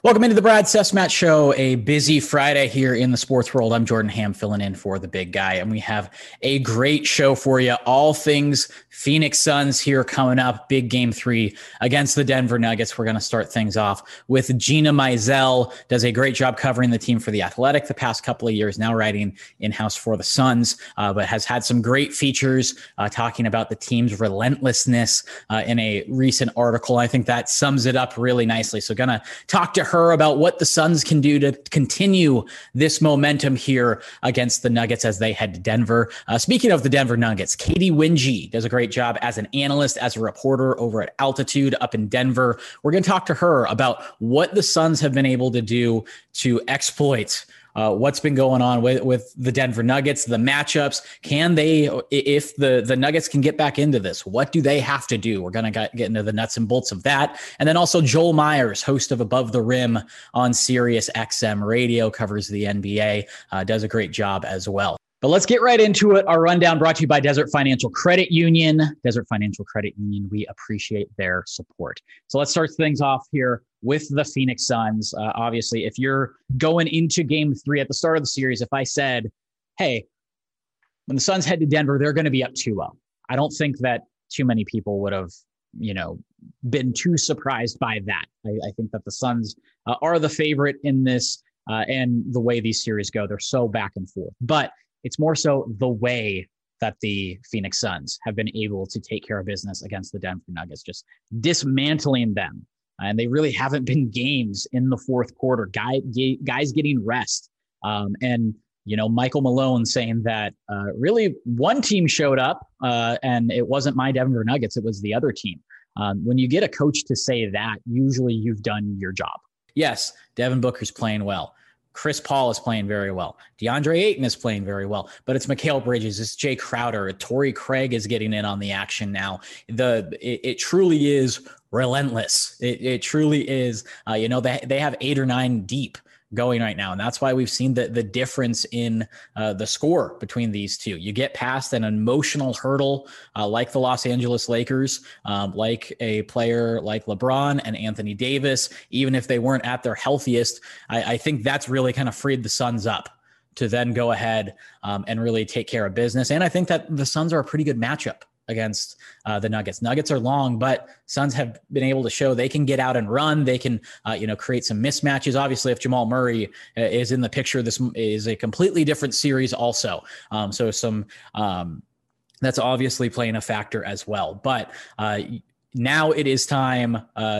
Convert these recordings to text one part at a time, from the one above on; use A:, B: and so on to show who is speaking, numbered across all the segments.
A: Welcome into the Brad Sesmat Show, a busy Friday here in the sports world. I'm Jordan Ham filling in for the big guy, and we have a great show for you. All things Phoenix Suns here coming up. Big game 3 against the Denver Nuggets. We're going to start things off with Gina Mizell. Does a great job covering the team for The Athletic the past couple of years, now writing in-house for the Suns, but has had some great features talking about the team's relentlessness in a recent article. I think that sums it up really nicely. So going to talk to her about what the Suns can do to continue this momentum here against the Nuggets as they head to Denver. Speaking of the Denver Nuggets, Katie Winge does a great job as an analyst, as a reporter over at Altitude up in Denver. We're going to talk to her about what the Suns have been able to do to exploit what's been going on with the Denver Nuggets, the matchups. Can they, if the Nuggets can get back into this, what do they have to do? We're going to get into the nuts and bolts of that. And then also Joel Myers, host of Above the Rim on Sirius XM Radio, covers the NBA, does a great job as well. But let's get right into it. Our rundown brought to you by Desert Financial Credit Union. Desert Financial Credit Union, we appreciate their support. So let's start things off here with the Phoenix Suns. Obviously, if you're going into game 3 at the start of the series, if I said, hey, when the Suns head to Denver, they're going to be up 2-0. I don't think that too many people would have, been too surprised by that. I think that the Suns are the favorite in this, and the way these series go, they're so back and forth. But it's more so the way that the Phoenix Suns have been able to take care of business against the Denver Nuggets, just dismantling them. And they really haven't been games in the fourth quarter. Guys getting rest. And Michael Malone saying that really one team showed up and it wasn't my Denver Nuggets. It was the other team. When you get a coach to say that, usually you've done your job. Yes, Devin Booker's playing well. Chris Paul is playing very well. DeAndre Ayton is playing very well, but it's Mikal Bridges, it's Jay Crowder, Torrey Craig is getting in on the action now. It truly is relentless. It truly is. They have 8 or 9 deep going right now, and that's why we've seen the difference in the score between these two. You get past an emotional hurdle like the Los Angeles Lakers, like a player like LeBron and Anthony Davis, even if they weren't at their healthiest. I think that's really kind of freed the Suns up to then go ahead and really take care of business. And I think that the Suns are a pretty good matchup against the Nuggets. Nuggets are long, but Suns have been able to show they can get out and run. They can, create some mismatches. Obviously, if Jamal Murray is in the picture, this is a completely different series also. That's obviously playing a factor as well. But now it is time,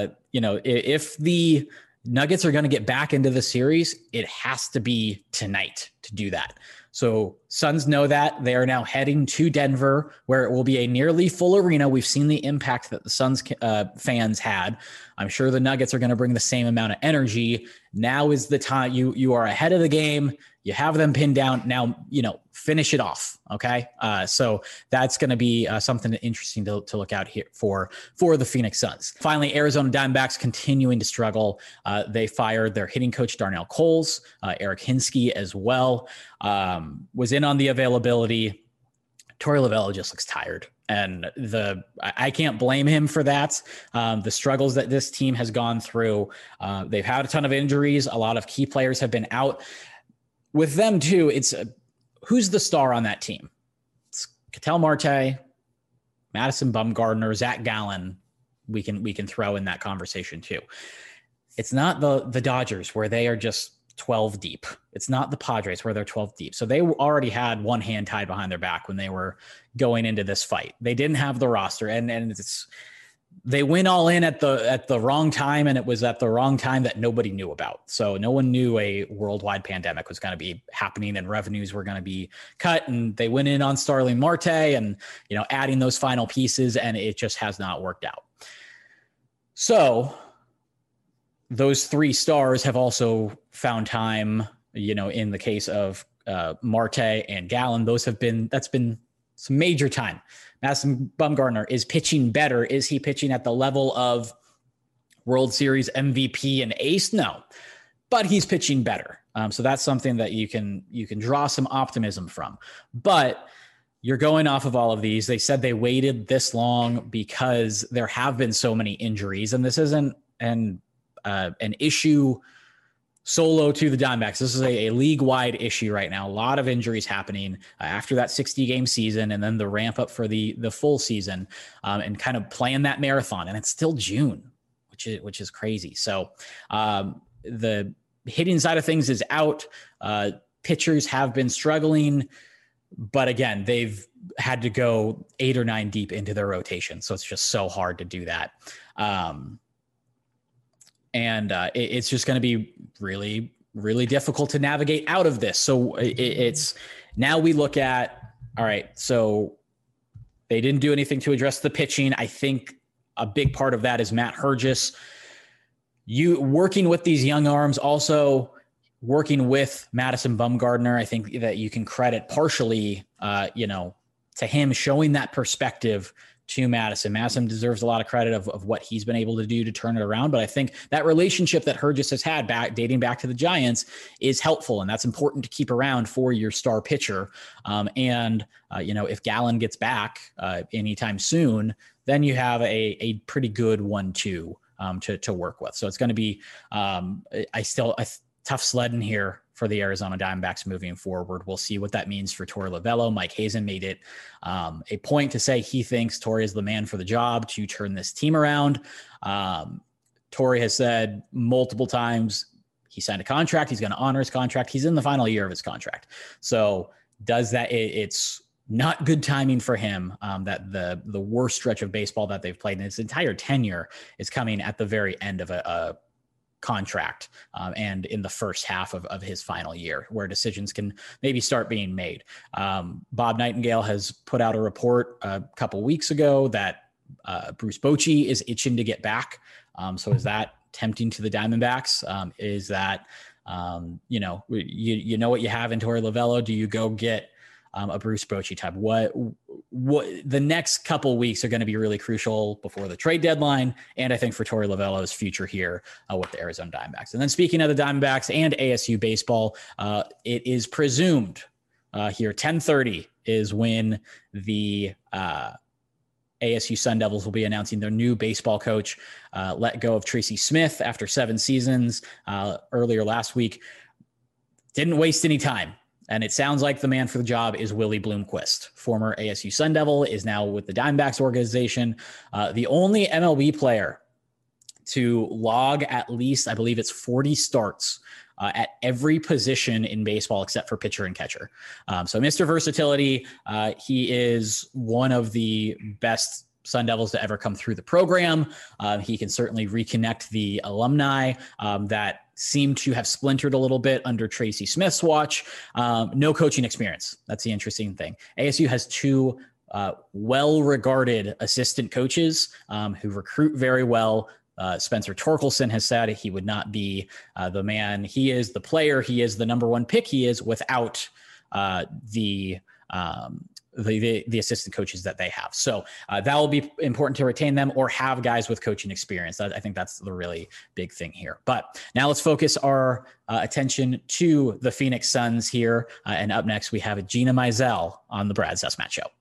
A: if the Nuggets are going to get back into the series, it has to be tonight to do that. So Suns know that. They are now heading to Denver, where it will be a nearly full arena. We've seen the impact that the Suns fans had. I'm sure the Nuggets are going to bring the same amount of energy. Now is the time. You are ahead of the game. You have them pinned down. Now, finish it off. Okay. So that's going to be something interesting to look out here for the Phoenix Suns. Finally, Arizona Diamondbacks continuing to struggle. They fired their hitting coach, Darnell Coles, Eric Hinsky as well, was in on the availability. Torey Lovullo just looks tired, and I can't blame him for that. The struggles that this team has gone through, they've had a ton of injuries. A lot of key players have been out. With them too, it's who's the star on that team? It's Ketel Marte, Madison Bumgarner, Zach Gallen. We can throw in that conversation too. It's not the Dodgers where they are just 12 deep. It's not the Padres where they're 12 deep. So they already had one hand tied behind their back when they were going into this fight. They didn't have the roster, and they went all in at the wrong time, and it was at the wrong time that nobody knew about. So no one knew a worldwide pandemic was going to be happening and revenues were going to be cut. And they went in on Starling Marte and, adding those final pieces, and it just has not worked out. So those 3 stars have also found time, in the case of Marte and Gallen, that's been some major time. Madison Bumgarner is pitching better. Is he pitching at the level of World Series MVP and ace? No, but he's pitching better. So that's something that you can draw some optimism from. But you're going off of all of these. They said they waited this long because there have been so many injuries, and this isn't, and an issue solo to the Diamondbacks. This is a league-wide issue right now. A lot of injuries happening after that 60-game season, and then the ramp up for the full season, and kind of playing that marathon. And it's still June, which is crazy. So the hitting side of things is out. Pitchers have been struggling, but again, they've had to go 8 or 9 deep into their rotation. So it's just so hard to do that. It's just going to be really, really difficult to navigate out of this. So it's now we look at, all right, so they didn't do anything to address the pitching. I think a big part of that is Matt Hergis. You working with these young arms, also working with Madison Bumgarner. I think that you can credit partially, to him showing that perspective to Madison. Madison deserves a lot of credit of what he's been able to do to turn it around. But I think that relationship that Hergis has had dating back to the Giants is helpful. And that's important to keep around for your star pitcher. If Gallen gets back anytime soon, then you have a pretty good 1-2 to work with. So it's going to be a tough sledding here for the Arizona Diamondbacks moving forward. We'll see what that means for Torey Lovullo. Mike Hazen made it a point to say he thinks Torey is the man for the job to turn this team around. Torey has said multiple times he signed a contract. He's going to honor his contract. He's in the final year of his contract. So it's not good timing for him that the worst stretch of baseball that they've played in his entire tenure is coming at the very end of a contract and in the first half of his final year, where decisions can maybe start being made. Bob Nightingale has put out a report a couple weeks ago that Bruce Bochy is itching to get back. So is that tempting to the Diamondbacks? Is that, you know what you have in Torey Lovullo? Do you go get a Bruce Bochy type? What the next couple weeks are going to be really crucial before the trade deadline, and I think for Torey Lovullo's future here with the Arizona Diamondbacks. And then speaking of the Diamondbacks and ASU baseball, it is presumed here 10:30 is when the ASU Sun Devils will be announcing their new baseball coach. Let go of Tracy Smith after 7 seasons earlier last week. Didn't waste any time. And it sounds like the man for the job is Willie Bloomquist, former ASU Sun Devil, is now with the Diamondbacks organization. The only MLB player to log at least, I believe it's 40 starts at every position in baseball except for pitcher and catcher. So Mr. Versatility, he is one of the best Sun Devils to ever come through the program. He can certainly reconnect the alumni that seem to have splintered a little bit under Tracy Smith's watch. No coaching experience. That's the interesting thing. ASU has 2 well-regarded assistant coaches who recruit very well. Spencer Torkelson has said he would not be the man. He is the player. He is the number 1 pick. He is without the assistant coaches that they have. So that will be important to retain them or have guys with coaching experience. I think that's the really big thing here. But now let's focus our attention to the Phoenix Suns here. And up next, we have Gina Mizell on the Brad Sussman Show.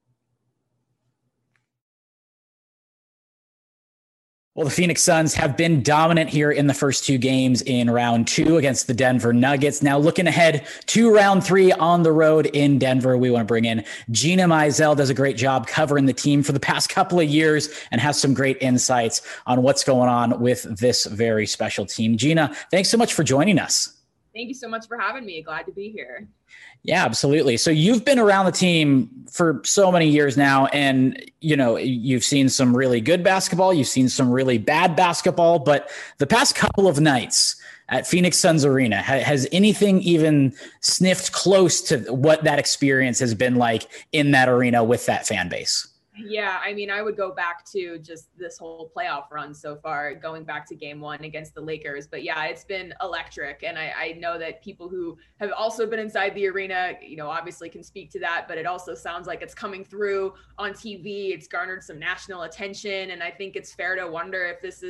A: Well, the Phoenix Suns have been dominant here in the first 2 games in round 2 against the Denver Nuggets. Now looking ahead to round 3 on the road in Denver, we want to bring in Gina Mizell. Does a great job covering the team for the past couple of years and has some great insights on what's going on with this very special team. Gina, thanks so much for joining us.
B: Thank you so much for having me. Glad to be here.
A: Yeah, absolutely. So you've been around the team for so many years now, and you've seen some really good basketball, you've seen some really bad basketball, but the past couple of nights at Phoenix Suns Arena, has anything even sniffed close to what that experience has been like in that arena with that fan base?
B: Yeah, I mean, I would go back to just this whole playoff run so far, going back to game 1 against the Lakers. But yeah, it's been electric. And I know that people who have also been inside the arena, obviously can speak to that, but it also sounds like it's coming through on TV. It's garnered some national attention. And I think it's fair to wonder if this is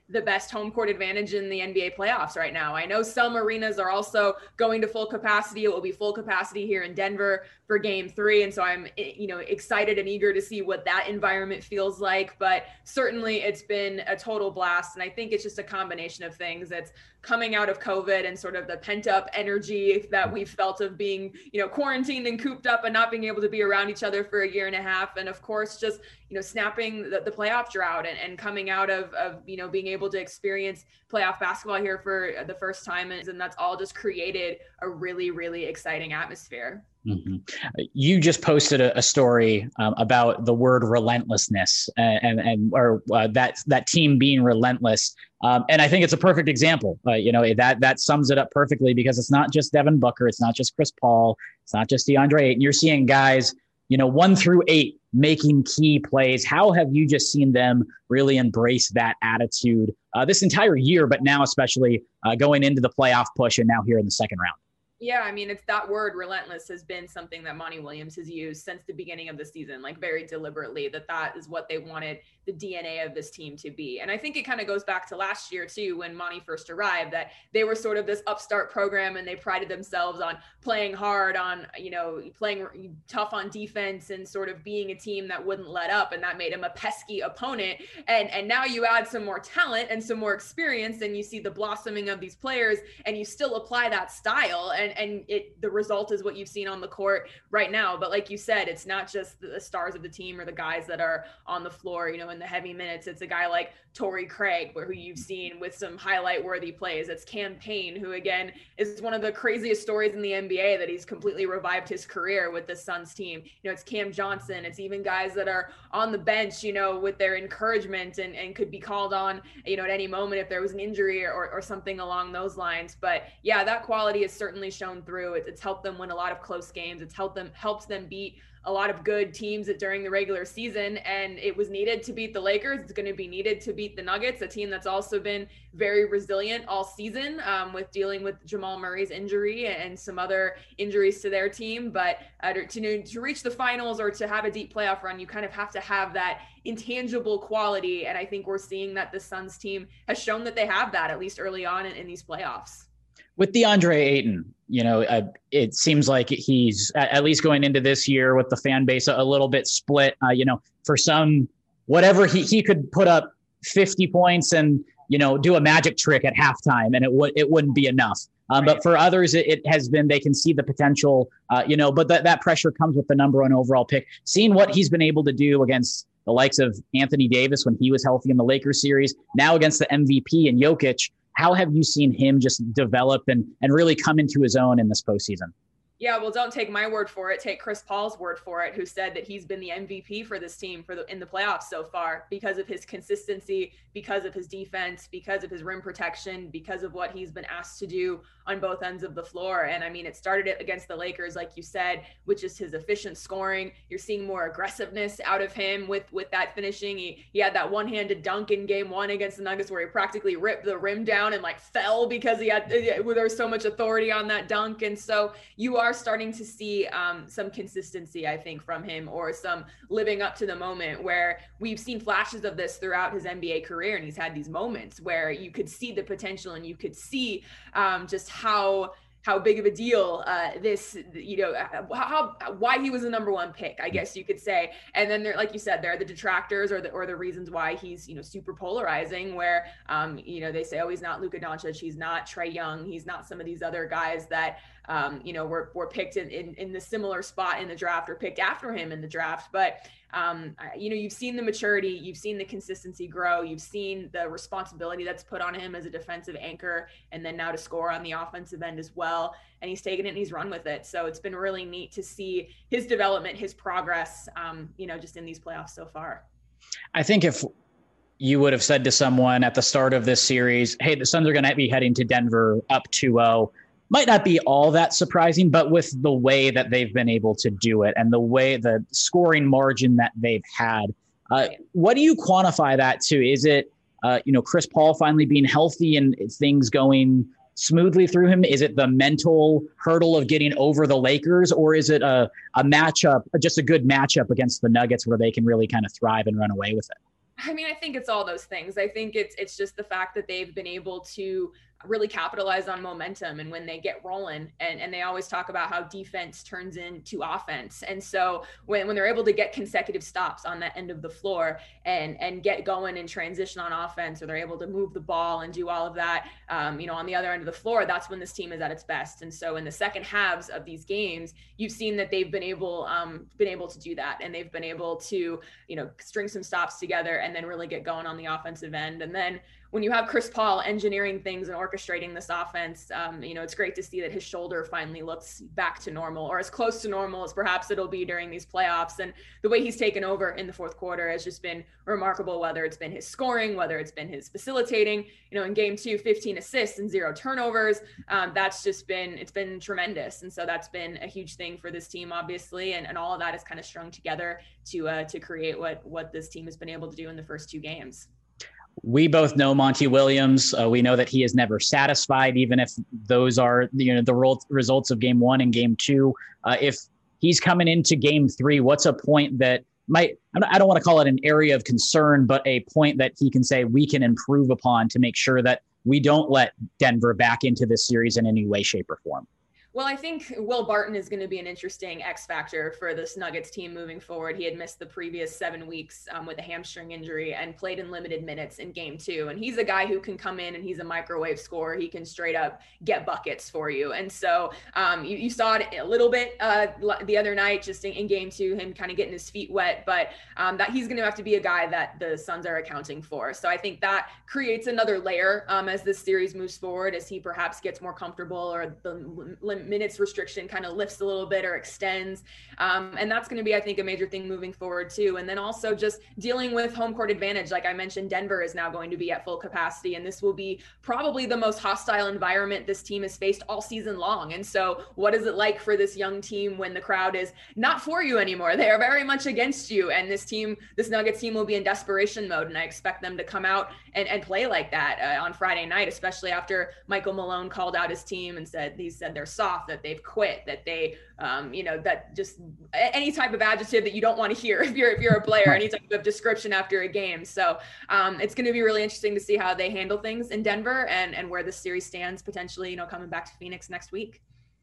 B: the best home court advantage in the NBA playoffs right now. I know some arenas are also going to full capacity. It will be full capacity here in Denver for Game 3. And so I'm, excited and eager to see what that environment feels like. But certainly it's been a total blast. And I think it's just a combination of things. It's coming out of COVID and sort of the pent up energy that we've felt of being, quarantined and cooped up and not being able to be around each other for a year and a half. And of course, just, snapping the playoff drought and coming out of being able to experience playoff basketball here for the first time. And that's all just created a really, really exciting atmosphere.
A: Mm-hmm. You just posted a story about the word relentlessness and that team being relentless. And I think it's a perfect example. That sums it up perfectly, because it's not just Devin Booker. It's not just Chris Paul. It's not just DeAndre Ayton. You're seeing guys, 1 through 8 making key plays. How have you just seen them really embrace that attitude this entire year, but now especially going into the playoff push and now here in the second round?
B: Yeah, I mean, it's that word relentless has been something that Monty Williams has used since the beginning of the season, like very deliberately, that is what they wanted the DNA of this team to be. And I think it kind of goes back to last year too, when Monty first arrived, that they were sort of this upstart program and they prided themselves on playing hard, on, playing tough on defense and sort of being a team that wouldn't let up. And that made them a pesky opponent. And now you add some more talent and some more experience and you see the blossoming of these players and you still apply that style. And the result is what you've seen on the court right now. But like you said, it's not just the stars of the team or the guys that are on the floor, in the heavy minutes. It's a guy like Torrey Craig, who you've seen with some highlight worthy plays. It's Cam Payne, who again is one of the craziest stories in the NBA, that he's completely revived his career with the Suns team. It's Cam Johnson. It's even guys that are on the bench, with their encouragement and could be called on, at any moment if there was an injury or something along those lines. But yeah, that quality is certainly shown through. It's helped them win a lot of close games. It's helps them beat a lot of good teams during the regular season, and it was needed to beat the Lakers. It's going to be needed to beat the Nuggets, a team that's also been very resilient all season with dealing with Jamal Murray's injury and some other injuries to their team. But to reach the finals or to have a deep playoff run, you kind of have to have that intangible quality. And I think we're seeing that the Suns team has shown that they have that, at least early on in these playoffs.
A: With DeAndre Ayton, it seems like he's at least going into this year with the fan base a little bit split. For some, whatever he could put up 50 points and do a magic trick at halftime, and it wouldn't be enough. Right. But for others, it has been, they can see the potential. But that pressure comes with the number 1 overall pick. Seeing what he's been able to do against the likes of Anthony Davis when he was healthy in the Lakers series, now against the MVP and Jokic. How have you seen him just develop and really come into his own in this postseason?
B: Yeah, well, don't take my word for it. Take Chris Paul's word for it, who said that he's been the MVP for this team in the playoffs so far because of his consistency, because of his defense, because of his rim protection, because of what he's been asked to do on both ends of the floor. And I mean, it started against the Lakers, like you said, which is his efficient scoring. You're seeing more aggressiveness out of him with that finishing. He had that one-handed dunk in Game 1 against the Nuggets where he practically ripped the rim down and fell because there was so much authority on that dunk. And so you are starting to see some consistency, I think, from him, or some living up to the moment, where we've seen flashes of this throughout his NBA career. And he's had these moments where you could see the potential and you could see just how big of a deal why he was the number 1 pick, I guess you could say. And then there, like you said, there are the detractors or the reasons why he's, super polarizing, where, they say, oh, he's not Luka Doncic, he's not Trae Young, he's not some of these other guys that, were picked in the similar spot in the draft or picked after him in the draft. But, you've seen the maturity, you've seen the consistency grow, you've seen the responsibility that's put on him as a defensive anchor, and then now to score on the offensive end as well. And he's taken it and he's run with it. So it's been really neat to see his development, his progress, just in these playoffs so far.
A: I think if you would have said to someone at the start of this series, hey, the Suns are going to be heading to Denver up 2-0, might not be all that surprising, but with the way that they've been able to do it and the way the scoring margin that they've had, what do you quantify that to? Is it, Chris Paul finally being healthy and things going smoothly through him? Is it the mental hurdle of getting over the Lakers, or is it a matchup, just a good matchup against the Nuggets where they can really kind of thrive and run away with it?
B: I mean, I think it's all those things. I think it's just the fact that they've been able to really capitalize on momentum and when they get rolling, and they always talk about how defense turns into offense. And so when they're able to get consecutive stops on that end of the floor and get going and transition on offense, or they're able to move the ball and do all of that, on the other end of the floor, that's when this team is at its best. And so in the second halves of these games, you've seen that they've been able to do that, and they've been able to, string some stops together and then really get going on the offensive end. And then when you have Chris Paul engineering things and orchestrating this offense, it's great to see that his shoulder finally looks back to normal, or as close to normal as perhaps it'll be during these playoffs. And the way he's taken over in the fourth quarter has just been remarkable, whether it's been his scoring, whether it's been his facilitating. In game 2, 15 assists and 0 turnovers. It's been tremendous. And so that's been a huge thing for this team, obviously. And all of that is kind of strung together to create what this team has been able to do in the first 2 games.
A: We both know Monty Williams. We know that he is never satisfied, even if those are the results of game 1 and game 2. If he's coming into game 3, what's a point that I don't want to call it an area of concern, but a point that he can say we can improve upon to make sure that we don't let Denver back into this series in any way, shape, or form?
B: Well, I think Will Barton is going to be an interesting X factor for this Nuggets team moving forward. He had missed the previous 7 weeks with a hamstring injury and played in limited minutes in game 2. And he's a guy who can come in and he's a microwave scorer. He can straight up get buckets for you. And so you saw it a little bit the other night, just in game 2, him kind of getting his feet wet, but that he's going to have to be a guy that the Suns are accounting for. So I think that creates another layer as this series moves forward, as he perhaps gets more comfortable, or the minutes restriction kind of lifts a little bit or extends. And that's going to be, I think, a major thing moving forward too. And then also just dealing with home court advantage. Like I mentioned, Denver is now going to be at full capacity, and this will be probably the most hostile environment this team has faced all season long. And so what is it like for this young team when the crowd is not for you anymore? They are very much against you. And this Nuggets team will be in desperation mode. And I expect them to come out and play like that on Friday night, especially after Michael Malone called out his team and said they're soft, that they've quit, that they, that just any type of adjective that you don't want to hear if you're a player, any type of description after a game. So it's going to be really interesting to see how they handle things in Denver and where the series stands potentially, coming back to Phoenix next week.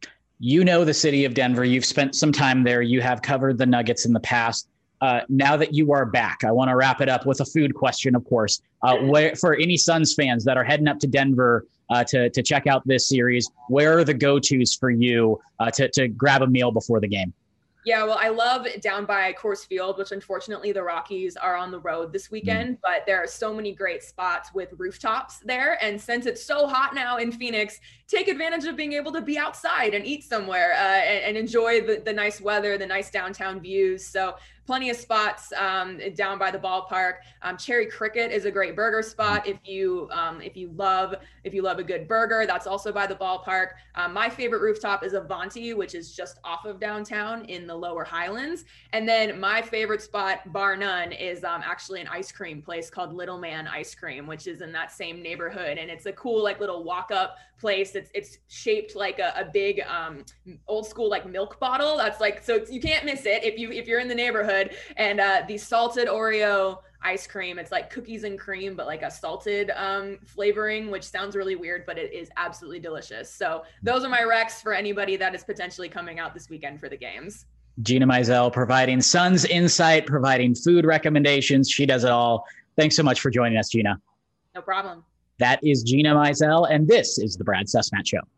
A: The city of Denver, you've spent some time there. You have covered the Nuggets in the past. Now that you are back, I want to wrap it up with a food question, of course. Where, for any Suns fans that are heading up to Denver to check out this series, where are the go-tos for you to grab a meal before the game?
B: Yeah, well, I love down by Coors Field, which unfortunately the Rockies are on the road this weekend, but there are so many great spots with rooftops there. And since it's so hot now in Phoenix, take advantage of being able to be outside and eat somewhere and enjoy the nice weather, the nice downtown views. So plenty of spots down by the ballpark. Cherry Cricket is a great burger spot. If you love a good burger, that's also by the ballpark. My favorite rooftop is Avanti, which is just off of downtown in the Lower Highlands. And then my favorite spot, bar none, is actually an ice cream place called Little Man Ice Cream, which is in that same neighborhood. And it's a cool little walk up place. It's shaped like a big old school milk bottle. That's so you can't miss it if you're in the neighborhood. And the salted Oreo ice cream, it's like cookies and cream, but like a salted flavoring, which sounds really weird, but it is absolutely delicious. So those are my recs for anybody that is potentially coming out this weekend for the games.
A: Gina Mizell providing Suns insight, providing food recommendations. She does it all. Thanks so much for joining us, Gina.
B: No problem.
A: That is Gina Mizell, and this is the Brad Sussman Show.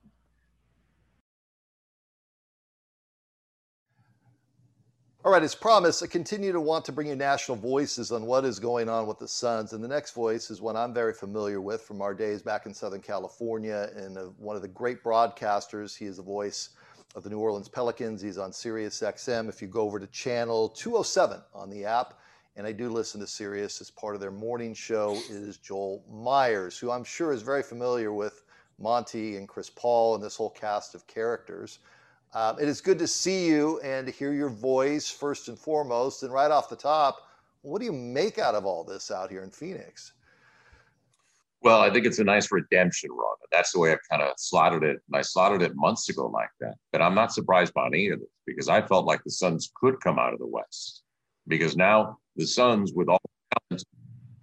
C: All right, as promised, I continue to want to bring you national voices on what is going on with the Suns. And the next voice is one I'm very familiar with from our days back in Southern California, and one of the great broadcasters. He is the voice of the New Orleans Pelicans. He's on Sirius XM. If you go over to channel 207 on the app, and I do listen to Sirius as part of their morning show, is Joel Myers, who I'm sure is very familiar with Monty and Chris Paul and this whole cast of characters. It is good to see you and to hear your voice first and foremost. And right off the top, what do you make out of all this out here in Phoenix?
D: Well, I think it's a nice redemption run. That's the way I've kind of slotted it. And I slotted it months ago like that. But I'm not surprised by any of this because I felt like the Suns could come out of the West. Because now the Suns, with all the talent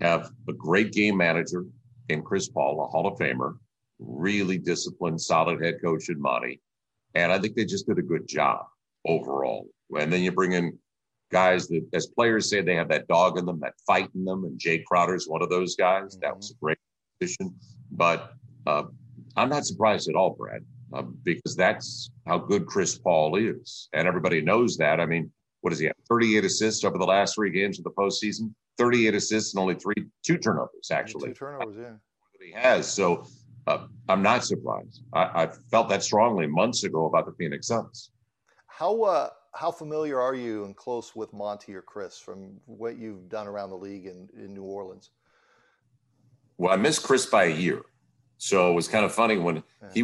D: have a great game manager in Chris Paul, a Hall of Famer, really disciplined, solid head coach in Monty. And I think they just did a good job overall. And then you bring in guys that, as players say, they have that dog in them, that fight in them. And Jay Crowder's one of those guys. Mm-hmm. That was a great position. But I'm not surprised at all, Brad, because that's how good Chris Paul is. And everybody knows that. I mean, what does he have? 38 assists over the last 3 games of the postseason. 38 assists and only 2 turnovers, actually.
C: 2 turnovers, yeah.
D: That he has. So I'm not surprised. I felt that strongly months ago about the Phoenix Suns.
C: How familiar are you and close with Monty or Chris from what you've done around the league in New Orleans?
D: Well, I missed Chris by a year. So it was kind of funny when he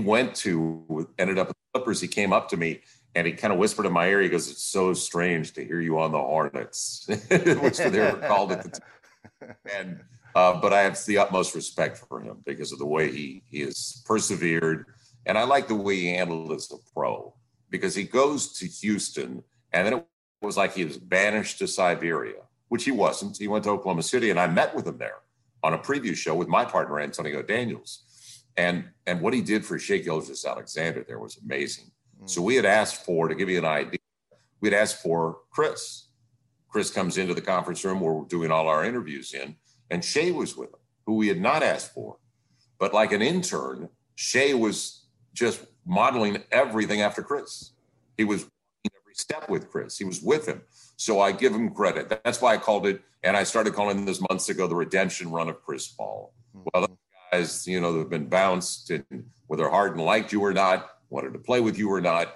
D: ended up with the Clippers, he came up to me and he kind of whispered in my ear, he goes, "It's so strange to hear you on the Hornets," which they were called at the time. And, but I have the utmost respect for him because of the way he has persevered. And I like the way he handled as a pro, because he goes to Houston and then it was like he was banished to Siberia, which he wasn't. He went to Oklahoma City and I met with him there on a preview show with my partner, Antonio Daniels. And what he did for Shai Gilgeous-Alexander there was amazing. So we had asked for, to give you an idea, we'd asked for Chris. Chris comes into the conference room where we're doing all our interviews in, and Shai was with him, who we had not asked for. But like an intern, Shai was just modeling everything after Chris. He was walking every step with Chris. He was with him. So I give him credit. That's why I called it, and I started calling this months ago, the redemption run of Chris Paul. Well, those guys, that have been bounced, and whether Harden liked you or not, wanted to play with you or not,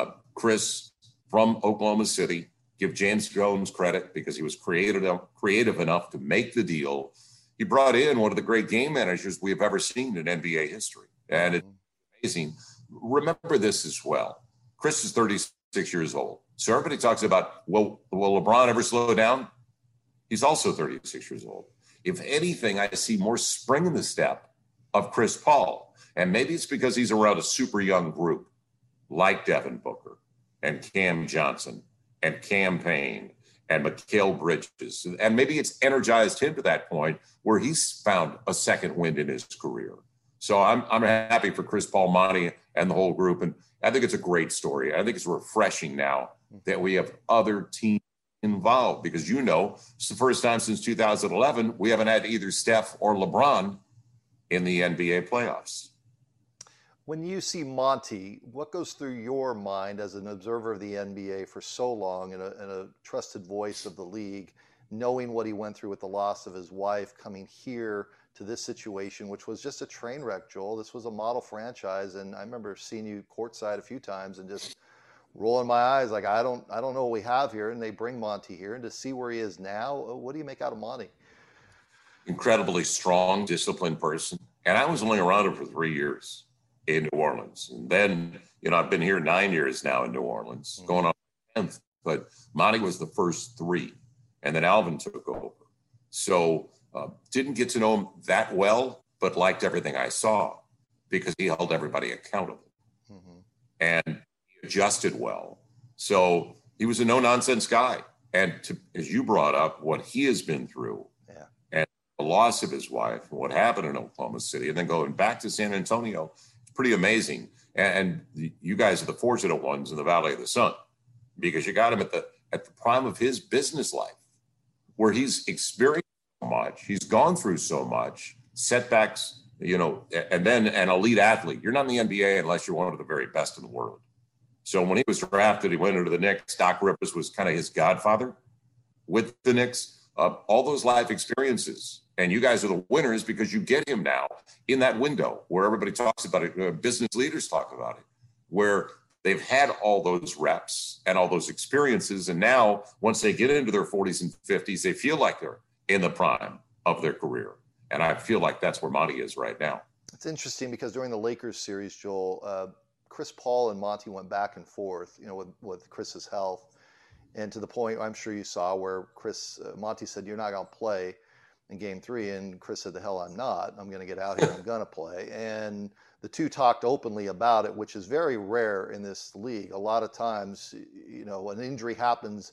D: Chris from Oklahoma City, give James Jones credit because he was creative enough to make the deal. He brought in one of the great game managers we have ever seen in NBA history. And it's amazing. Remember this as well. Chris is 36 years old. So everybody talks about, will LeBron ever slow down? He's also 36 years old. If anything, I see more spring in the step of Chris Paul. And maybe it's because he's around a super young group like Devin Booker and Cam Johnson and Cam Payne and Mikal Bridges. And maybe it's energized him to that point where he's found a second wind in his career. So I'm happy for Chris Paul, Monty, and the whole group. And I think it's a great story. I think it's refreshing now that we have other teams involved because, it's the first time since 2011 we haven't had either Steph or LeBron in the NBA playoffs.
C: When you see Monty, what goes through your mind as an observer of the NBA for so long and a trusted voice of the league, knowing what he went through with the loss of his wife, coming here to this situation, which was just a train wreck, Joel? This was a model franchise, and I remember seeing you courtside a few times and just rolling my eyes like, I don't know what we have here, and they bring Monty here, and to see where he is now, what do you make out of Monty?
D: Incredibly strong, disciplined person, and I was only around him for 3 years. In New Orleans. And then, I've been here 9 years now in New Orleans, going on 10th, but Monty was the first 3, and then Alvin took over. So didn't get to know him that well, but liked everything I saw because he held everybody accountable. And he adjusted well. So he was a no-nonsense guy. And as you brought up, what he has been through, and the loss of his wife, and what happened in Oklahoma City, and then going back to San Antonio, pretty amazing. And you guys are the fortunate ones in the Valley of the Sun because you got him at the prime of his business life where he's experienced so much. He's gone through so much setbacks, and then an elite athlete. You're not in the NBA unless you're one of the very best in the world. So when he was drafted, he went into the Knicks. Doc Rivers was kind of his godfather with the Knicks. All those life experiences. And you guys are the winners because you get him now in that window where everybody talks about it. Business leaders talk about it, where they've had all those reps and all those experiences. And now once they get into their 40s and 50s, they feel like they're in the prime of their career. And I feel like that's where Monty is right now.
C: It's interesting because during the Lakers series, Joel, Chris Paul and Monty went back and forth, with Chris's health. And to the point I'm sure you saw where Monty said, "You're not going to play in game 3." And Chris said, "The hell I'm not. I'm going to get out here. I'm going to play." And the two talked openly about it, which is very rare in this league. A lot of times, an injury happens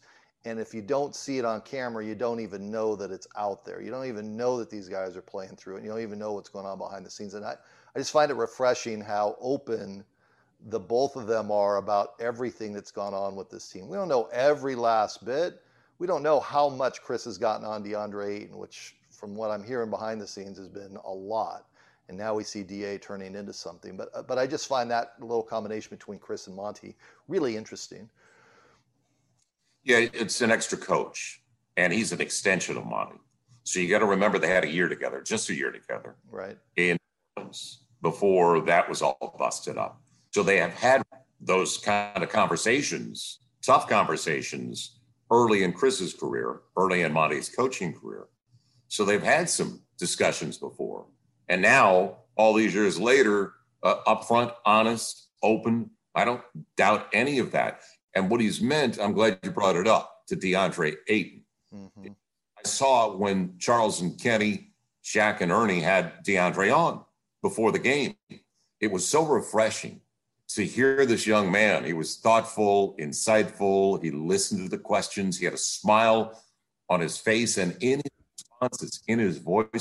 C: And if you don't see it on camera, you don't even know that it's out there. You don't even know that these guys are playing through it. You don't even know what's going on behind the scenes. And I just find it refreshing how open the both of them are about everything that's gone on with this team. We don't know every last bit. We don't know how much Chris has gotten on DeAndre Ayton, which from what I'm hearing behind the scenes has been a lot. And now we see DA turning into something. But I just find that little combination between Chris and Monty really interesting.
D: Yeah, it's an extra coach, and he's an extension of Monty. So you got to remember they had a year together, just a year together.
C: Right.
D: In before that was all busted up. So they have had those kind of conversations, tough conversations, early in Chris's career, early in Monty's coaching career. So they've had some discussions before. And now, all these years later, upfront, honest, open, I don't doubt any of that. And what he's meant, I'm glad you brought it up, to DeAndre Ayton. Mm-hmm. I saw when Charles and Kenny, Shaq and Ernie had DeAndre on before the game. It was so refreshing to hear this young man. He was thoughtful, insightful. He listened to the questions. He had a smile on his face and in his responses, in his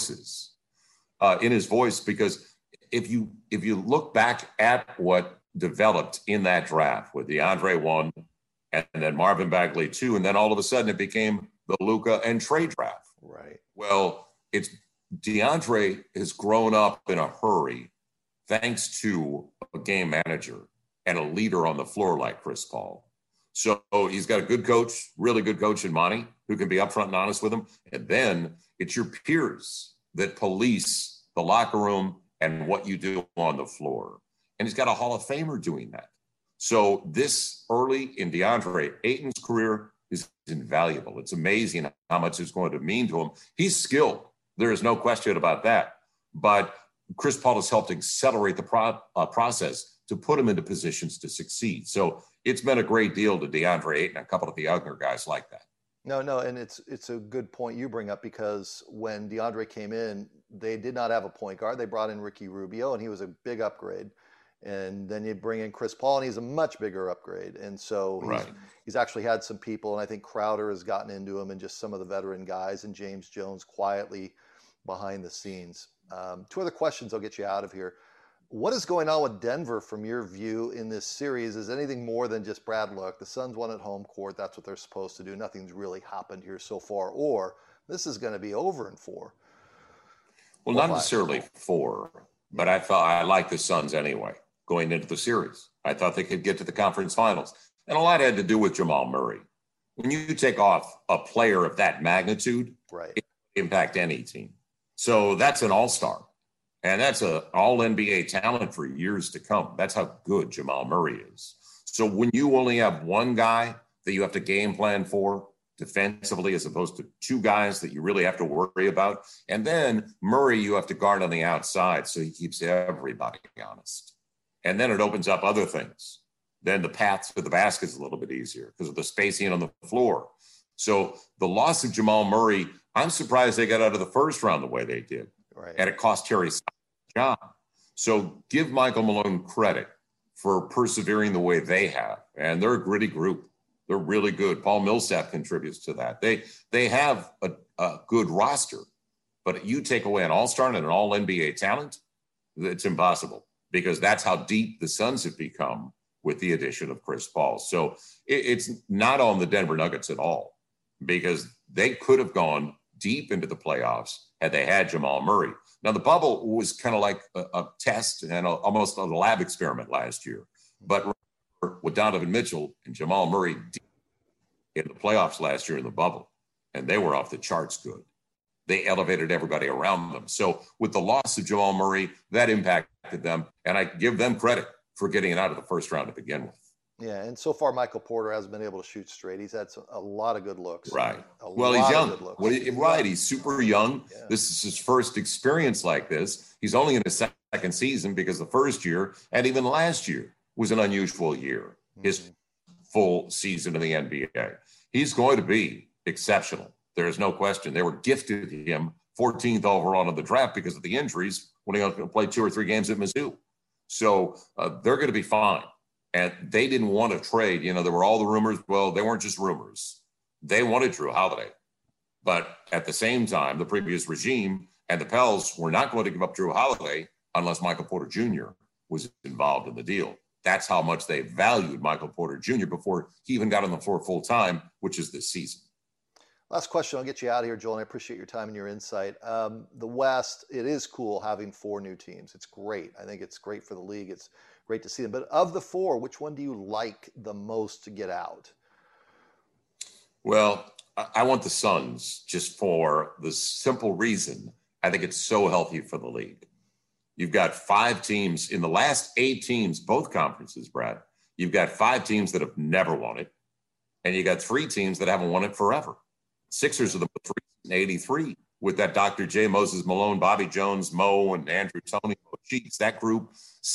D: voice, because if you look back at what developed in that draft with DeAndre 1 and then Marvin Bagley 2, and then all of a sudden it became the Luka and Trey draft.
C: Right.
D: Well, it's DeAndre has grown up in a hurry thanks to a game manager and a leader on the floor like Chris Paul. So he's got a good coach, really good coach in Monty, who can be upfront and honest with him. And then it's your peers that police the locker room and what you do on the floor. And he's got a Hall of Famer doing that. So this early in DeAndre Ayton's career is invaluable. It's amazing how much it's going to mean to him. He's skilled. There is no question about that. But Chris Paul has helped accelerate the process to put him into positions to succeed. So it's been a great deal to DeAndre Ayton, a couple of the younger guys like that.
C: No, and it's a good point you bring up, because when DeAndre came in, they did not have a point guard. They brought in Ricky Rubio, and he was a big upgrade. And then you bring in Chris Paul, and he's a much bigger upgrade. And so he's actually had some people, and I think Crowder has gotten into him, and just some of the veteran guys, and James Jones quietly behind the scenes. Two other questions I'll get you out of here. What is going on with Denver from your view in this series? Is anything more than just Brad Luck? The Suns won at home court. That's what they're supposed to do. Nothing's really happened here so far. Or this is going to be over in 4.
D: Well, not necessarily 4, but I thought I liked the Suns anyway going into the series. I thought they could get to the conference finals. And a lot had to do with Jamal Murray. When you take off a player of that magnitude, it can impact any team. So that's an all-star. And that's an all-NBA talent for years to come. That's how good Jamal Murray is. So when you only have one guy that you have to game plan for defensively, as opposed to 2 guys that you really have to worry about, and then Murray you have to guard on the outside so he keeps everybody honest. And then it opens up other things. Then the path to the basket is a little bit easier because of the spacing on the floor. So the loss of Jamal Murray, I'm surprised they got out of the first round the way they did.
C: Right.
D: And it cost Terry his job. So give Michael Malone credit for persevering the way they have. And they're a gritty group. They're really good. Paul Millsap contributes to that. They have a good roster. But you take away an all-star and an all-NBA talent, it's impossible, because that's how deep the Suns have become with the addition of Chris Paul. So it's not on the Denver Nuggets at all, because they could have gone deep into the playoffs had they had Jamal Murray. Now, the bubble was kind of like a test and almost a lab experiment last year. But with Donovan Mitchell and Jamal Murray in the playoffs last year in the bubble, and they were off the charts good. They elevated everybody around them. So with the loss of Jamal Murray, that impacted them. And I give them credit for getting it out of the first round to begin with.
C: Yeah, and so far Michael Porter hasn't been able to shoot straight. He's had a lot of good looks.
D: Right. Well, he's young. Right. He's super young. Yeah. This is his first experience like this. He's only in his second season, because the first year and even last year was an unusual year. His full season in the NBA. He's going to be exceptional. There is no question. They were gifted him 14th overall in the draft because of the injuries when he was going to play 2 or 3 games at Mizzou. So they're going to be fine. And they didn't want to trade. You know, there were all the rumors. Well, they weren't just rumors. They wanted Drew Holiday. But at the same time, the previous regime and the Pels were not going to give up Drew Holiday unless Michael Porter Jr. was involved in the deal. That's how much they valued Michael Porter Jr. before he even got on the floor full time, which is this season.
C: Last question. I'll get you out of here, Joel. And I appreciate your time and your insight. The West, it is cool having 4 new teams. It's great. I think it's great for the league. It's great to see them. But of the 4, which one do you like the most to get out?
D: Well, I want the Suns just for the simple reason I think it's so healthy for the league. You've got 5 teams in the last 8 teams, both conferences, Brad. You've got 5 teams that have never won it, and you got 3 teams that haven't won it forever. Sixers are the most recent, 83, with that Dr. J. Moses Malone, Bobby Jones, Mo, and Andrew Toney, Cheeks. That group,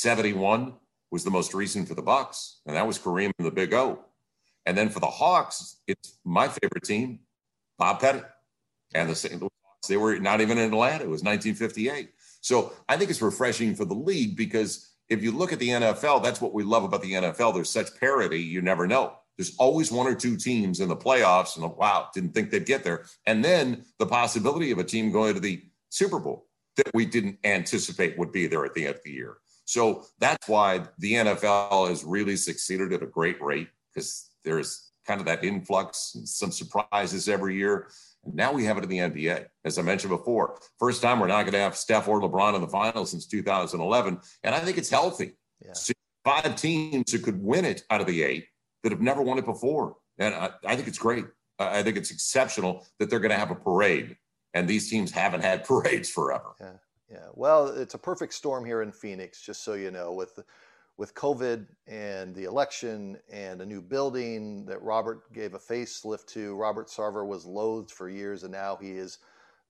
D: 71, was the most recent for the Bucks, and that was Kareem and the Big O. And then for the Hawks, it's my favorite team, Bob Pettit. And the St. Louis Hawks, they were not even in Atlanta. It was 1958. So I think it's refreshing for the league because if you look at the NFL, that's what we love about the NFL. There's such parity, you never know. There's always 1 or 2 teams in the playoffs, and wow, didn't think they'd get there. And then the possibility of a team going to the Super Bowl that we didn't anticipate would be there at the end of the year. So that's why the NFL has really succeeded at a great rate, because there's kind of that influx and some surprises every year. And now we have it in the NBA. As I mentioned before, first time we're not going to have Steph or LeBron in the finals since 2011. And I think it's healthy. Yeah. So 5 teams who could win it out of the 8 that have never won it before. And I think it's great. I think it's exceptional that they're going to have a parade. And these teams haven't had parades forever.
C: Yeah. Yeah. Well, it's a perfect storm here in Phoenix, just so you know, with COVID and the election and a new building that Robert gave a facelift to. Robert Sarver was loathed for years, and now he is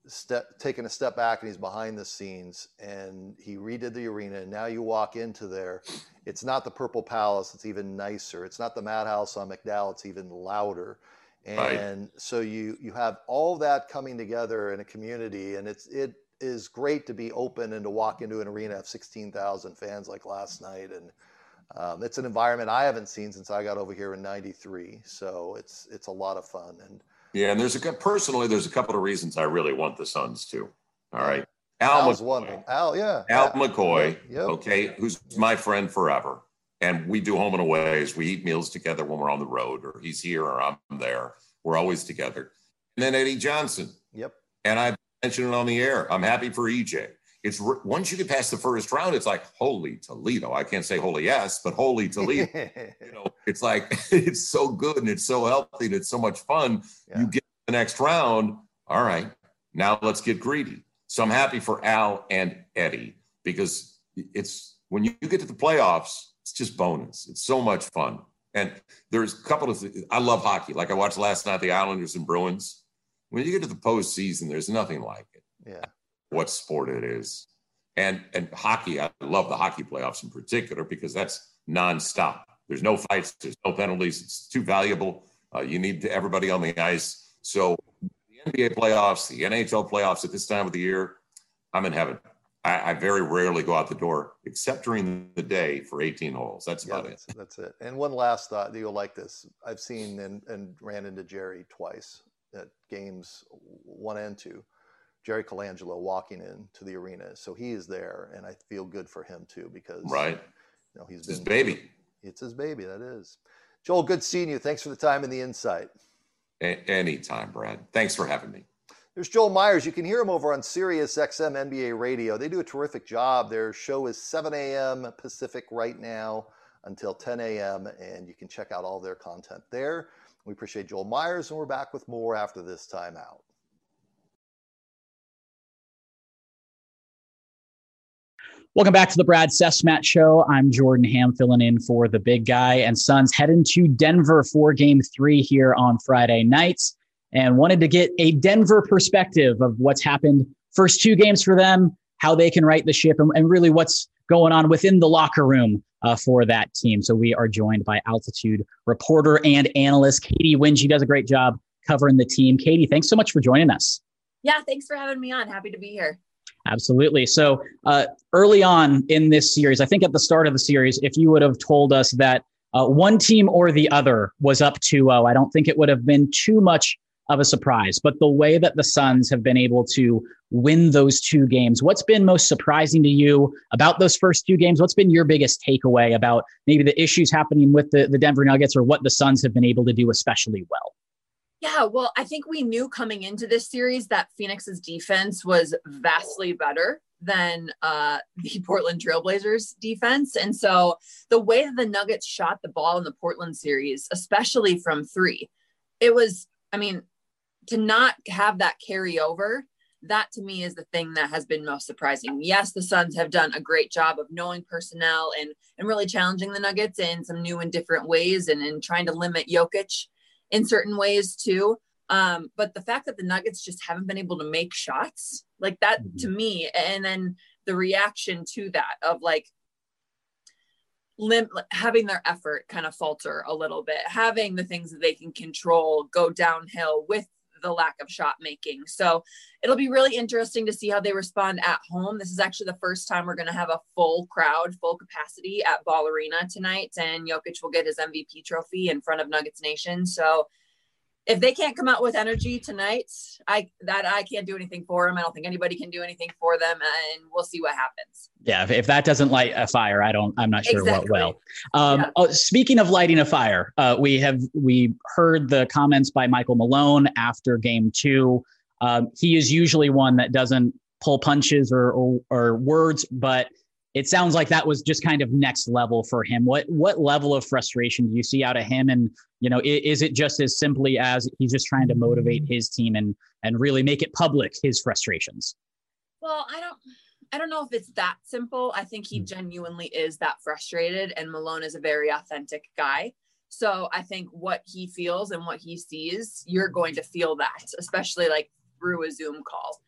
C: taken a step back and he's behind the scenes, and he redid the arena. And now you walk into there, it's not the Purple Palace, it's even nicer. It's not the Madhouse on McDowell, it's even louder. And right. So you have all that coming together in a community, and it is great to be open and to walk into an arena of 16,000 fans like last night. And it's an environment I haven't seen since I got over here in 93. So it's a lot of fun. And
D: yeah, and there's a couple of reasons I really want the Suns too. All right.
C: Al's one of them. Al
D: McCoy,
C: yep.
D: Okay, who's my friend forever. And we do home and aways. We eat meals together when we're on the road, or he's here or I'm there. We're always together. And then Eddie Johnson.
C: Yep.
D: And I mentioned it on the air. I'm happy for EJ. It's once you get past the first round, it's like holy Toledo. I can't say holy yes, but holy Toledo. It's like it's so good and it's so healthy and it's so much fun. Yeah. You get the next round. All right, now let's get greedy. So I'm happy for Al and Eddie, because it's when you get to the playoffs, it's just bonus. It's so much fun. And there's a couple of things. I love hockey. Like I watched last night, the Islanders and Bruins. When you get to the postseason, there's nothing like it.
C: Yeah.
D: What sport it is. And hockey, I love the hockey playoffs in particular, because that's nonstop. There's no fights, there's no penalties. It's too valuable. You need everybody on the ice. So the NBA playoffs, the NHL playoffs at this time of the year, I'm in heaven. I very rarely go out the door, except during the day for 18 holes. That's about it.
C: That's it. And one last thought, you'll like this. I've seen and ran into Jerry twice at games 1 and 2. Jerry Colangelo walking into the arena. So he is there, and I feel good for him too, because
D: right.
C: He's
D: his baby.
C: It's his baby, that is. Joel, good seeing you. Thanks for the time and the insight.
D: Anytime, Brad. Thanks for having me.
C: There's Joel Myers. You can hear him over on Sirius XM NBA Radio. They do a terrific job. Their show is 7 a.m. Pacific right now until 10 a.m., and you can check out all their content there. We appreciate Joel Myers, and we're back with more after this time out.
A: Welcome back to the Brad Sesmat Show. I'm Jordan Ham, filling in for the big guy, and Suns heading to Denver for Game 3 here on Friday nights, and wanted to get a Denver perspective of what's happened first 2 games for them, how they can right the ship, and really what's going on within the locker room for that team. So we are joined by Altitude reporter and analyst Katie Wynn. She does a great job covering the team. Katie, thanks so much for joining us.
E: Yeah, thanks for having me on. Happy to be here.
A: Absolutely. So early on in this series, I think at the start of the series, if you would have told us that One team or the other was up 2-0. I don't think it would have been too much of a surprise, but the way that the Suns have been able to win those 2 games, what's been most surprising to you about those first 2 games? What's been your biggest takeaway about maybe the issues happening with the Denver Nuggets, or what the Suns have been able to do especially well?
E: Yeah, well, I think we knew coming into this series that Phoenix's defense was vastly better than the Portland Trailblazers defense. And so the way that the Nuggets shot the ball in the Portland series, especially from 3, it was, to not have that carry over, that to me is the thing that has been most surprising. Yes, the Suns have done a great job of knowing personnel and really challenging the Nuggets in some new and different ways and trying to limit Jokic in certain ways too. But the fact that the Nuggets just haven't been able to make shots like that to me, and then the reaction to that of like having their effort kind of falter a little bit, having the things that they can control go downhill with the lack of shot making. So it'll be really interesting to see how they respond at home. This is actually the first time we're going to have a full crowd, full capacity at Ball Arena tonight, and Jokic will get his MVP trophy in front of Nuggets Nation. So if they can't come out with energy tonight, I can't do anything for them. I don't think anybody can do anything for them, and we'll see what happens.
A: Yeah, if that doesn't light a fire, I'm not sure
E: exactly.
A: what will. Speaking of lighting a fire, we heard the comments by Michael Malone after Game 2. He is usually one that doesn't pull punches or words, but it sounds like that was just kind of next level for him. What level of frustration do you see out of him? And, is it just as simply as he's just trying to motivate his team and really make it public, his frustrations?
E: Well, I don't know if it's that simple. I think he genuinely is that frustrated, and Malone is a very authentic guy. So I think what he feels and what he sees, you're going to feel that, especially like through a Zoom call.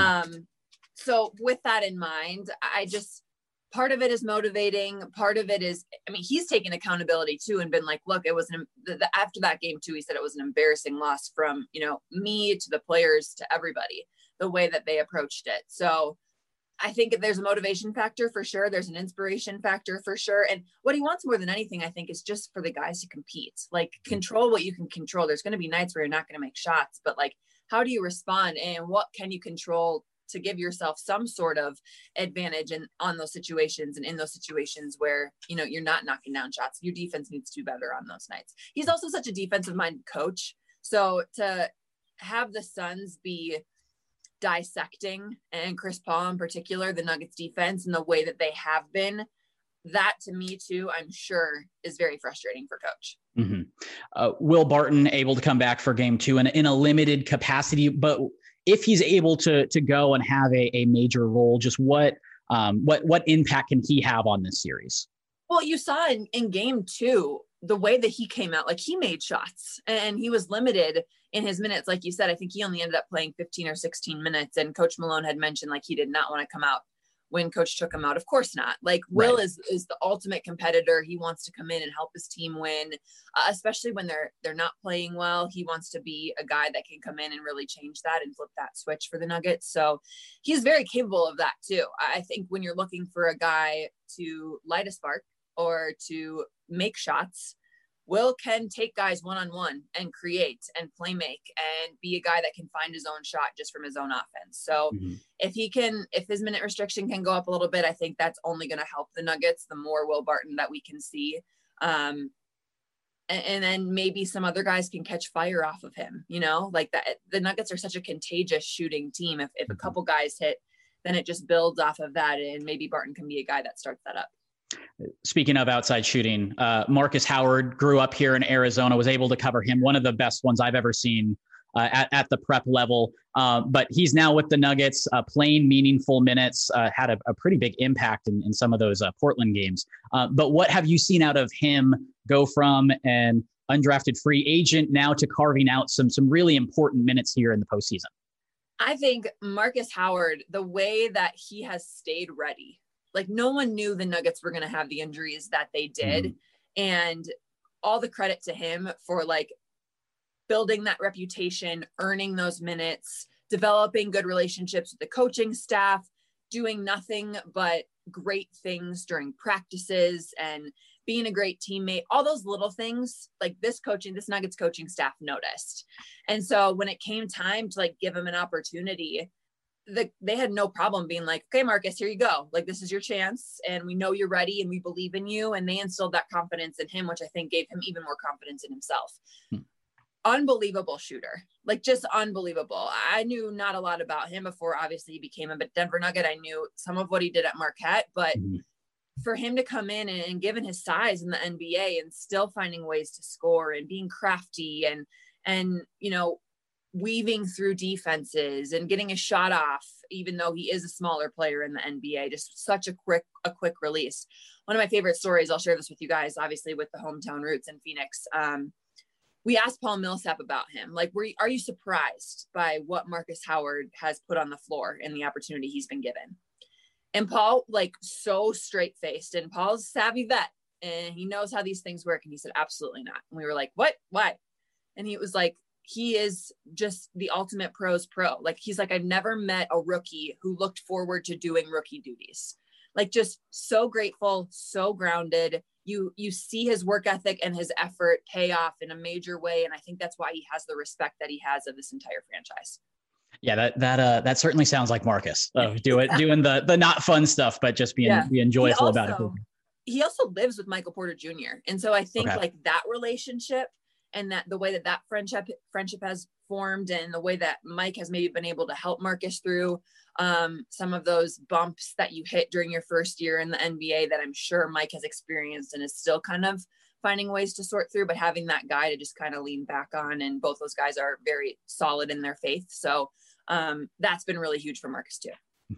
E: So with that in mind, part of it is motivating. Part of it is, he's taken accountability too and been like, look, it was after that game too, he said it was an embarrassing loss from, me to the players to everybody, the way that they approached it. So I think there's a motivation factor for sure. There's an inspiration factor for sure. And what he wants more than anything, I think, is just for the guys to compete, like control what you can control. There's going to be nights where you're not going to make shots, but like, how do you respond and what can you control to give yourself some sort of advantage on those situations, and in those situations where, you're not knocking down shots, your defense needs to do better on those nights. He's also such a defensive minded coach. So to have the Suns be dissecting, and Chris Paul in particular, the Nuggets defense and the way that they have been, that to me too, I'm sure is very frustrating for coach.
A: Will Barton able to come back for Game 2 in a limited capacity, but if he's able to go and have a major role, just what impact can he have on this series?
E: Well, you saw in Game 2, the way that he came out, like he made shots and he was limited in his minutes. Like you said, I think he only ended up playing 15 or 16 minutes. And Coach Malone had mentioned like he did not want to come out when coach took him out. Of course not. Like Will is the ultimate competitor. He wants to come in and help his team win, especially when they're not playing well. He wants to be a guy that can come in and really change that and flip that switch for the Nuggets. So he's very capable of that too. I think when you're looking for a guy to light a spark or to make shots, Will can take guys one-on-one and create and play make and be a guy that can find his own shot just from his own offense. So if his minute restriction can go up a little bit, I think that's only going to help the Nuggets, the more Will Barton that we can see. And then maybe some other guys can catch fire off of him, like that. The Nuggets are such a contagious shooting team. If a couple guys hit, then it just builds off of that. And maybe Barton can be a guy that starts that up.
A: Speaking of outside shooting, Marcus Howard grew up here in Arizona, was able to cover him. One of the best ones I've ever seen at the prep level. But he's now with the Nuggets, playing meaningful minutes, had a pretty big impact in some of those Portland games. But what have you seen out of him go from an undrafted free agent now to carving out some really important minutes here in the postseason?
E: I think Marcus Howard, the way that he has stayed ready, like no one knew the Nuggets were going to have the injuries that they did. And all the credit to him for like building that reputation, earning those minutes, developing good relationships with the coaching staff, doing nothing but great things during practices and being a great teammate, all those little things, like this Nuggets coaching staff noticed. And so when it came time to like give him an opportunity, they had no problem being like, okay, Marcus, here you go. Like, this is your chance. And we know you're ready and we believe in you. And they instilled that confidence in him, which I think gave him even more confidence in himself. Unbelievable shooter, like just unbelievable. I knew not a lot about him before, obviously he became a Denver Nugget. I knew some of what he did at Marquette, but for him to come in and given his size in the NBA and still finding ways to score and being crafty and, you know, weaving through defenses and getting a shot off, even though he is a smaller player in the NBA, just such a quick release. One of my favorite stories, I'll share this with you guys, obviously with the hometown roots in Phoenix. We asked Paul Millsap about him. Like, are you surprised by what Marcus Howard has put on the floor and the opportunity he's been given? And Paul, like, so straight faced, and Paul's a savvy vet and he knows how these things work. And he said, absolutely not. And we were like, what? Why? And he was like, he is just the ultimate pro's pro. Like, he's like, I've never met a rookie who looked forward to doing rookie duties. Like, just so grateful, so grounded. You see his work ethic and his effort pay off in a major way. And I think that's why he has the respect that he has of this entire franchise.
A: Yeah, that certainly sounds like Marcus. Doing the not fun stuff, but just being joyful about it.
E: He also lives with Michael Porter Jr. And so I think like that relationship and that the way that friendship has formed and the way that Mike has maybe been able to help Marcus through some of those bumps that you hit during your first year in the NBA that I'm sure Mike has experienced and is still kind of finding ways to sort through, but having that guy to just kind of lean back on. And both those guys are very solid in their faith. So that's been really huge for Marcus too.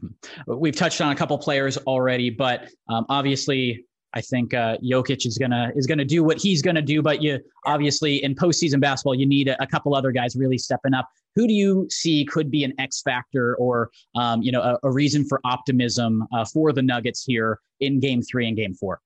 A: We've touched on a couple players already, but obviously I think Jokic is gonna do what he's gonna do. But obviously in postseason basketball, you need a couple other guys really stepping up. Who do you see could be an X factor or a reason for optimism for the Nuggets here in Game 3 and Game 4?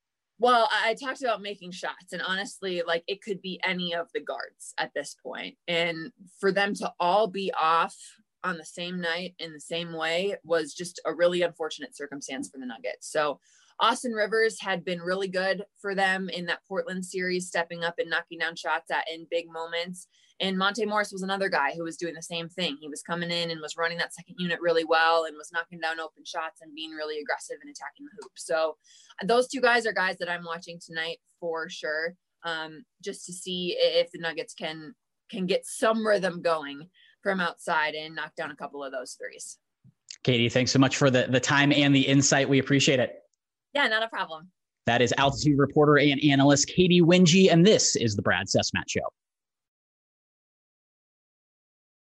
E: Well, I talked about making shots, and honestly, like, it could be any of the guards at this point. And for them to all be off on the same night in the same way was just a really unfortunate circumstance for the Nuggets. So Austin Rivers had been really good for them in that Portland series, stepping up and knocking down shots in big moments. And Monte Morris was another guy who was doing the same thing. He was coming in and was running that second unit really well and was knocking down open shots and being really aggressive and attacking the hoop. So those two guys are guys that I'm watching tonight for sure, just to see if the Nuggets can get some rhythm going from outside and knock down a couple of those threes.
A: Katie, thanks so much for the time and the insight. We appreciate it.
E: Yeah, not a problem.
A: That is altitude reporter and analyst Katie Winge, and this is the Brad Cesmat Show.